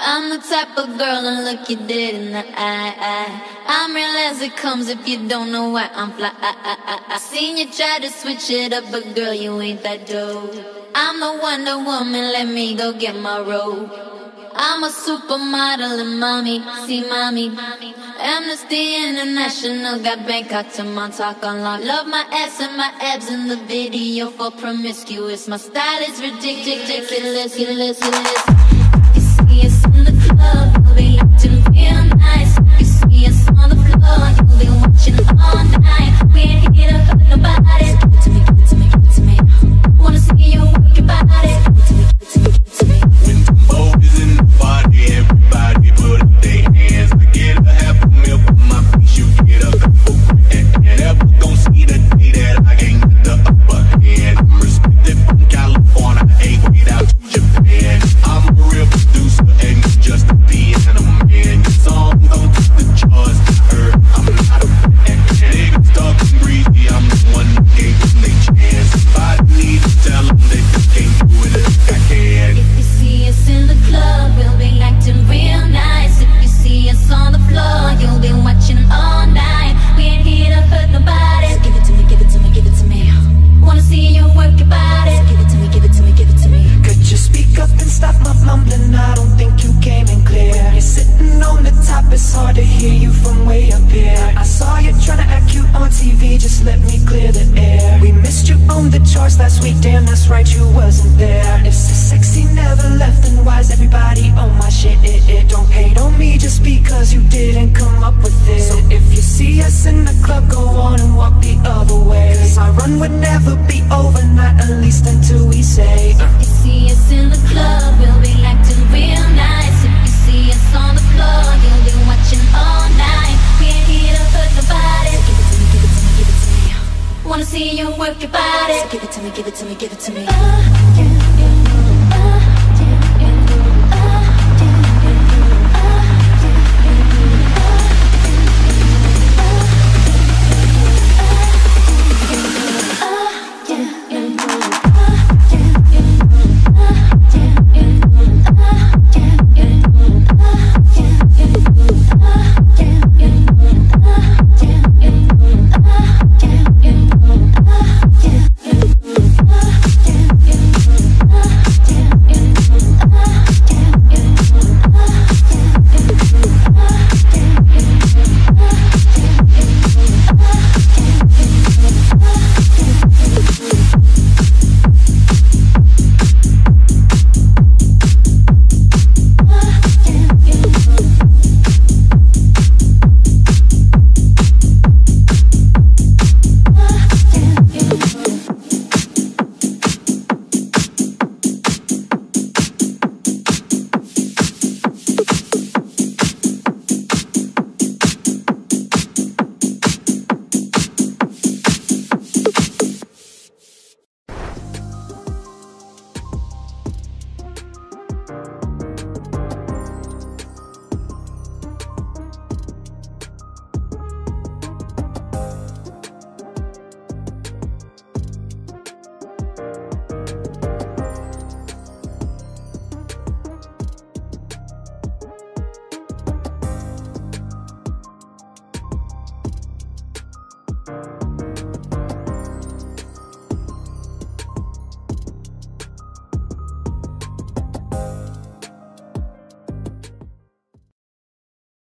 I'm the type of girl to look you dead in the eye. I'm real as it comes if you don't know why I'm fly. I seen you try to switch it up, but girl, you ain't that dope. I'm the Wonder Woman, let me go get my robe. I'm a supermodel and mommy, see mommy. Amnesty International got Bangkok to Montauk unlocked. Love my ass and my abs in the video for promiscuous. My style is ridiculous. You see us in the club, you'll be acting real nice. You see us on the floor, you'll be watching all night. We ain't here to hurt nobody. Give it to me, give it to me, give it to me. Wanna see you work your body. Give it to me, give it to me, give it to me. When the boat is in the party, everybody put up their hands. I get a half a meal for my piece, you get a couple grand. Never gon' see the day that I can't get the upper hand. I'm respected from California, ain't way out to Japan. I'm a real producer, ain't just a piano man. Your song don't touch the charts, I heard I'm not a fan. Niggas talking greasy, I'm the one that gave them they chance. If I need to tell them that they can't do it, like I can. If you see us in the club, we'll be acting real nice. If you see us on the floor, you'll be watching all night. We ain't here to hurt nobody. So give it to me, give it to me, give it to me. Wanna see you work your body. So give it to me, give it to me, give it to me. Could you speak up and stop my mumbling? I don't think you came in clear. When you're sitting on the top, it's hard to hear you from way up here. I saw you trying to act cute on TV, just let me clear the air. We missed you on the charts last week, damn that's right, you wasn't there. If so sexy never left, then why's everybody on my shit? Don't hate on me just because you didn't come up with it. So if you see us in the club, go on and walk the other way. Cause our run would never be over, not at least until we say If you see us in the club, we'll be acting real nice. If you see us on the floor, you'll be watching all night. We ain't here to hurt nobody. So give it to me, give it to me, give it to me. Wanna see you work your body. So give it to me, give it to me, give it to me.